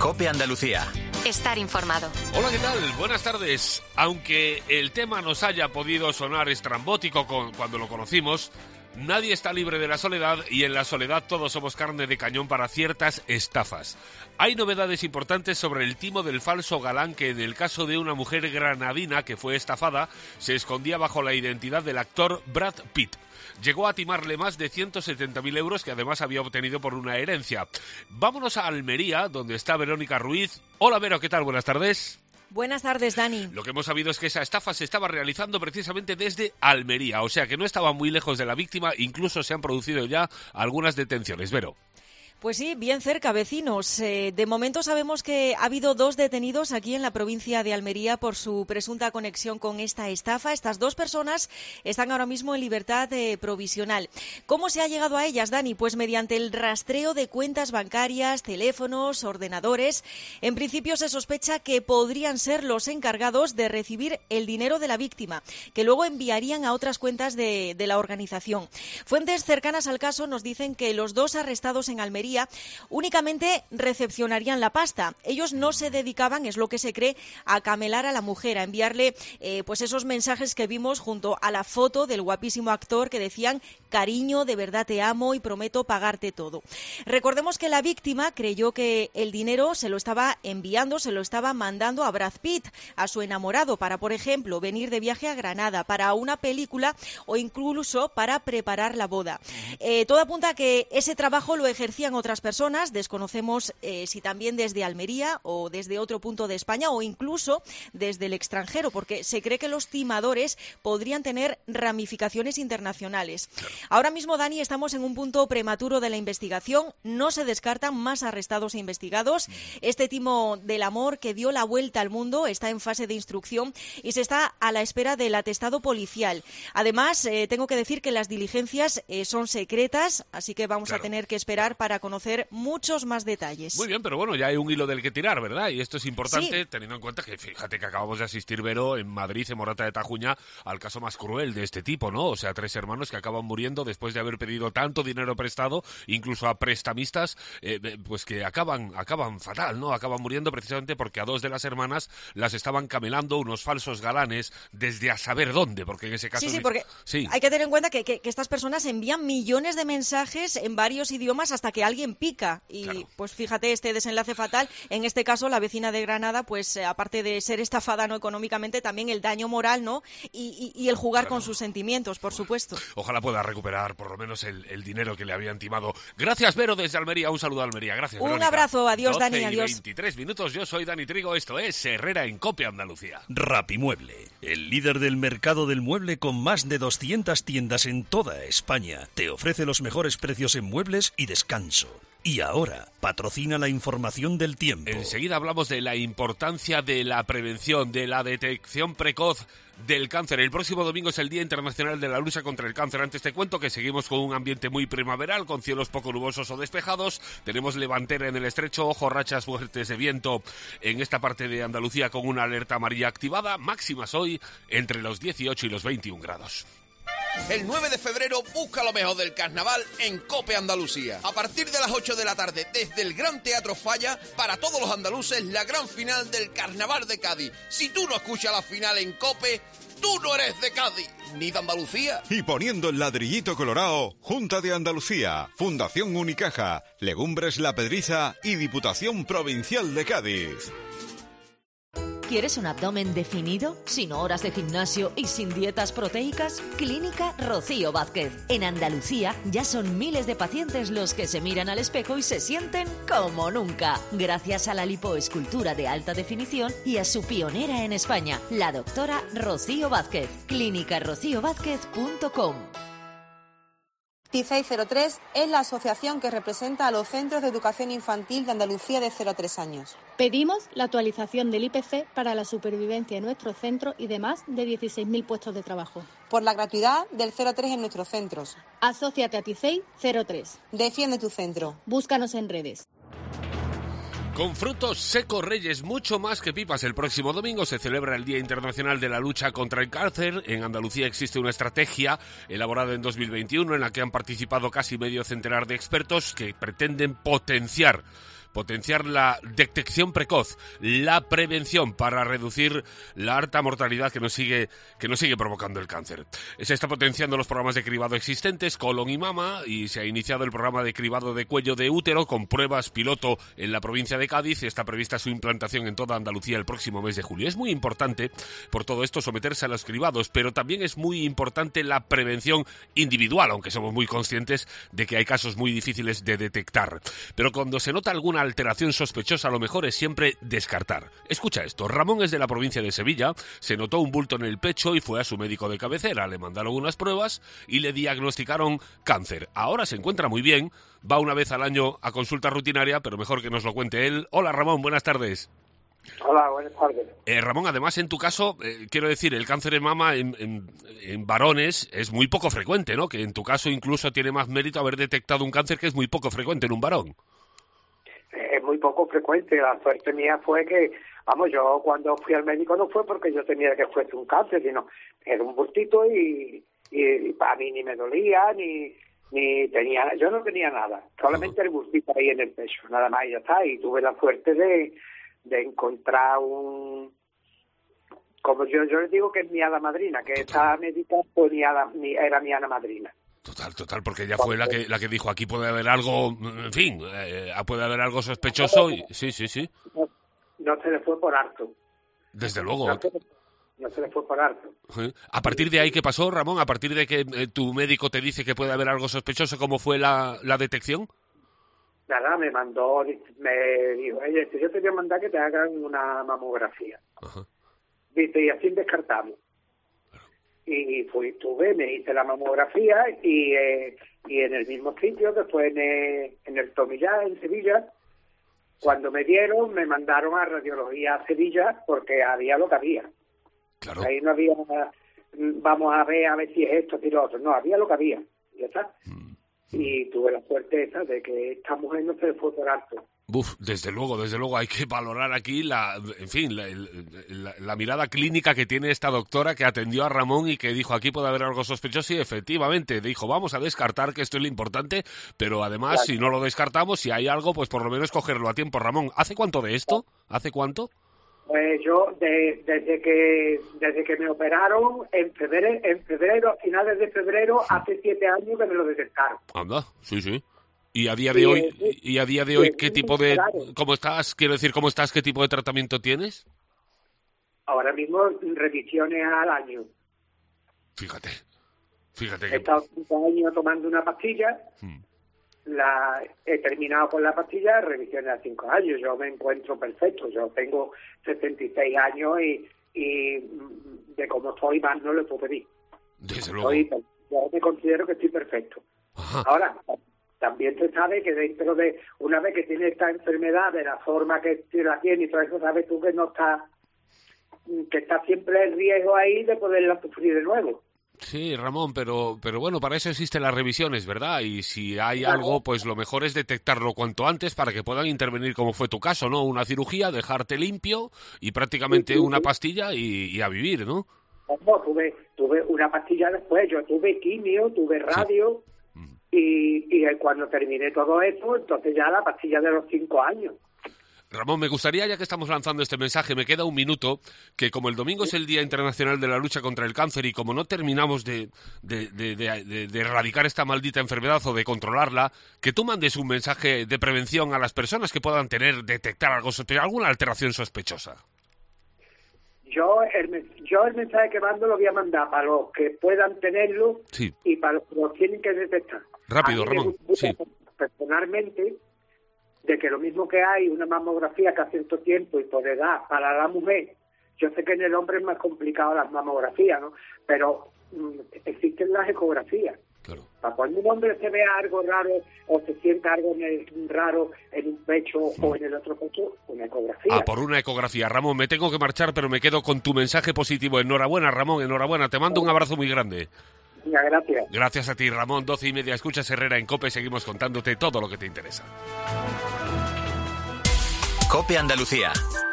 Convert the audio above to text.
COPE Andalucía. Estar informado. Hola, ¿qué tal? Buenas tardes. Aunque el tema nos haya podido sonar estrambótico cuando lo conocimos, nadie está libre de la soledad y en la soledad todos somos carne de cañón para ciertas estafas. Hay novedades importantes sobre el timo del falso galán que en el caso de una mujer granadina que fue estafada se escondía bajo la identidad del actor Brad Pitt. Llegó a timarle más de 170.000 euros que además había obtenido por una herencia. Vámonos a Almería, donde está Verónica Ruiz. Hola, Vero, ¿qué tal? Buenas tardes. Buenas tardes, Dani. Lo que hemos sabido es que esa estafa se estaba realizando precisamente desde Almería, o sea que no estaba muy lejos de la víctima, incluso se han producido ya algunas detenciones. Vero. Pues sí, bien cerca, vecinos. De momento sabemos que ha habido 2 detenidos aquí en la provincia de Almería por su presunta conexión con esta estafa. Estas 2 personas están ahora mismo en libertad provisional. ¿Cómo se ha llegado a ellas, Dani? Pues mediante el rastreo de cuentas bancarias, teléfonos, ordenadores. En principio se sospecha que podrían ser los encargados de recibir el dinero de la víctima, que luego enviarían a otras cuentas de la organización. Fuentes cercanas al caso nos dicen que los 2 arrestados en Almería únicamente recepcionarían la pasta. Ellos no se dedicaban, es lo que se cree, a camelar a la mujer, a enviarle pues esos mensajes que vimos junto a la foto del guapísimo actor que decían: cariño, de verdad te amo y prometo pagarte todo. Recordemos que la víctima creyó que el dinero se lo estaba enviando, se lo estaba mandando a Brad Pitt, a su enamorado, para, por ejemplo, venir de viaje a Granada, para una película o incluso para preparar la boda. Todo apunta a que ese trabajo lo ejercían otras personas, desconocemos si también desde Almería o desde otro punto de España o incluso desde el extranjero, porque se cree que los timadores podrían tener ramificaciones internacionales. Ahora mismo, Dani, estamos en un punto prematuro de la investigación, no se descartan más arrestados e investigados. Este timo del amor que dio la vuelta al mundo está en fase de instrucción y se está a la espera del atestado policial. Además, tengo que decir que las diligencias son secretas, así que vamos a tener que esperar para conocer muchos más detalles. Muy bien, pero bueno, ya hay un hilo del que tirar, ¿verdad? Y esto es importante, sí, teniendo en cuenta que, fíjate que acabamos de asistir, Vero, en Madrid, en Morata de Tajuña, al caso más cruel de este tipo, ¿no? O sea, 3 hermanos que acaban muriendo después de haber pedido tanto dinero prestado, incluso a prestamistas, pues que acaban fatal, ¿no? Acaban muriendo precisamente porque a 2 de las hermanas las estaban camelando unos falsos galanes desde a saber dónde, porque en ese caso... Sí, porque hay que tener en cuenta que estas personas envían millones de mensajes en varios idiomas hasta que alguien pica y pues fíjate este desenlace fatal. En este caso la vecina de Granada, pues aparte de ser estafada no económicamente, también el daño moral, ¿no? Y el jugar con sus sentimientos, por supuesto. Ojalá pueda recuperar por lo menos el dinero que le habían timado. Gracias, Vero, desde Almería. Un saludo a Almería. Gracias, Verónica. Un abrazo. Adiós, Dani. Adiós. 23 minutos. Yo soy Dani Trigo. Esto es Herrera en COPE Andalucía. Rapimueble, el líder del mercado del mueble con más de 200 tiendas en toda España. Te ofrece los mejores precios en muebles y descanso. Y ahora, patrocina la información del tiempo. Enseguida hablamos de la importancia de la prevención, de la detección precoz del cáncer. El próximo domingo es el Día Internacional de la Lucha contra el Cáncer. Antes te cuento que seguimos con un ambiente muy primaveral, con cielos poco nubosos o despejados. Tenemos levantera en el estrecho, ojo, rachas fuertes de viento en esta parte de Andalucía con una alerta amarilla activada. Máximas hoy entre los 18 y los 21 grados. El 9 de febrero busca lo mejor del carnaval en COPE Andalucía. A partir de las 8 de la tarde, desde el Gran Teatro Falla, para todos los andaluces, la gran final del Carnaval de Cádiz. Si tú no escuchas la final en COPE, tú no eres de Cádiz, ni de Andalucía. Y poniendo el ladrillito colorado, Junta de Andalucía, Fundación Unicaja, Legumbres La Pedriza y Diputación Provincial de Cádiz. ¿Quieres un abdomen definido, sin horas de gimnasio y sin dietas proteicas? Clínica Rocío Vázquez. En Andalucía ya son miles de pacientes los que se miran al espejo y se sienten como nunca, gracias a la lipoescultura de alta definición y a su pionera en España, la doctora Rocío Vázquez. clínicarociovázquez.com. TICEI 03 es la asociación que representa a los centros de educación infantil de Andalucía de 0 a 3 años. Pedimos la actualización del IPC para la supervivencia en nuestros centros y de más de 16.000 puestos de trabajo. Por la gratuidad del 0 a 3 en nuestros centros. Asóciate a TICEI 03. Defiende tu centro. Búscanos en redes. Con frutos secos Reyes, mucho más que pipas. El próximo domingo se celebra el Día Internacional de la Lucha contra el Cáncer. En Andalucía existe una estrategia elaborada en 2021 en la que han participado casi medio centenar de expertos que pretenden potenciar potenciar la detección precoz, la prevención para reducir la alta mortalidad que nos sigue provocando el cáncer. Se está potenciando los programas de cribado existentes, colon y mama, y se ha iniciado el programa de cribado de cuello de útero con pruebas piloto en la provincia de Cádiz. Está prevista su implantación en toda Andalucía el próximo mes de julio. Es muy importante, por todo esto, someterse a los cribados, pero también es muy importante la prevención individual, aunque somos muy conscientes de que hay casos muy difíciles de detectar. Pero cuando se nota alguna alteración sospechosa, lo mejor es siempre descartar. Escucha esto, Ramón es de la provincia de Sevilla, se notó un bulto en el pecho y fue a su médico de cabecera, le mandaron unas pruebas y le diagnosticaron cáncer. Ahora se encuentra muy bien, va una vez al año a consulta rutinaria, pero mejor que nos lo cuente él. Hola Ramón, buenas tardes. Hola, buenas tardes. Ramón, además en tu caso, quiero decir, el cáncer de mama en varones es muy poco frecuente, ¿no? Que en tu caso incluso tiene más mérito haber detectado un cáncer que es muy poco frecuente en un varón. Es muy poco frecuente. La suerte mía fue que, yo cuando fui al médico no fue porque yo tenía que fuese un cáncer, sino era un bultito y para mí ni me dolía, ni tenía, yo no tenía nada, solamente el bultito ahí en el pecho, nada más y ya está. Y tuve la suerte de encontrar como yo les digo que es mi hada madrina, que esta médica pues era mi hada madrina. Total, porque ella fue la que dijo, aquí puede haber algo, en fin, puede haber algo sospechoso. Y, sí. No se le fue por harto. Desde luego. No se le fue por harto. A partir de ahí, ¿qué pasó, Ramón? A partir de que tu médico te dice que puede haber algo sospechoso, ¿cómo fue la detección? Nada, me dijo, oye, yo te voy a mandar que te hagan una mamografía. Ajá. Dice, y así descartamos. Y me hice la mamografía y en el mismo sitio que fue en el Tomillá, en Sevilla, cuando me dieron, me mandaron a radiología a Sevilla porque había lo que había. Claro. Ahí no había, vamos a ver si es esto y lo otro. No, había lo que había. Ya está. Y tuve la suerte esa de que esta mujer no se le fue por alto. Desde luego, hay que valorar aquí la mirada clínica que tiene esta doctora que atendió a Ramón y que dijo, aquí puede haber algo sospechoso, y efectivamente dijo, vamos a descartar, que esto es lo importante, pero además, claro, si no lo descartamos, si hay algo, pues por lo menos cogerlo a tiempo. Ramón, ¿hace cuánto de esto? ¿Hace cuánto? Pues yo, desde que me operaron, en febrero, a finales de febrero, hace 7 años que me lo detectaron. Anda, sí. Y a día de hoy, ¿qué tipo de, cómo estás? Quiero decir, ¿cómo estás? ¿Qué tipo de tratamiento tienes? Ahora mismo, revisiones al año. Fíjate He estado 5 años tomando una pastilla. He terminado con la pastilla, revisiones a 5 años. Yo me encuentro perfecto. Yo tengo 76 años y de cómo estoy más no le puedo pedir. Desde luego. Yo me considero que estoy perfecto. Ajá. Ahora, también se sabe que dentro de una vez que tiene esta enfermedad de la forma que la tiene y todo eso, sabes tú que no está, que está siempre el riesgo ahí de poderla sufrir de nuevo. Sí, Ramón, pero bueno, para eso existen las revisiones, ¿verdad? Y si hay algo, pues lo mejor es detectarlo cuanto antes para que puedan intervenir, como fue tu caso, ¿no? Una cirugía, dejarte limpio y prácticamente una pastilla y a vivir, ¿no? No, tuve una pastilla después, yo tuve quimio, tuve radio, y cuando terminé todo eso, entonces ya la pastilla de los 5 años. Ramón, me gustaría, ya que estamos lanzando este mensaje, me queda un minuto, que como el domingo es el Día Internacional de la Lucha contra el Cáncer y como no terminamos de erradicar esta maldita enfermedad o de controlarla, que tú mandes un mensaje de prevención a las personas que puedan detectar algo sospechoso, alguna alteración sospechosa. Yo el mensaje que mando lo voy a mandar para los que puedan tenerlo y para los que lo tienen que detectar. Rápido, Ramón. Sí. Personalmente, de que lo mismo que hay una mamografía que hace cierto tiempo y por edad para la mujer, yo sé que en el hombre es más complicado las mamografías, ¿no? Pero existen las ecografías. Claro. Para cuando un hombre se vea algo raro o se sienta algo raro en un pecho o en el otro pecho, una ecografía. Por una ecografía. Ramón, me tengo que marchar, pero me quedo con tu mensaje positivo. Enhorabuena, Ramón, enhorabuena. Te mando un abrazo muy grande. Gracias. Gracias a ti, Ramón. 12:30, escuchas Herrera en COPE. Seguimos contándote todo lo que te interesa. COPE Andalucía.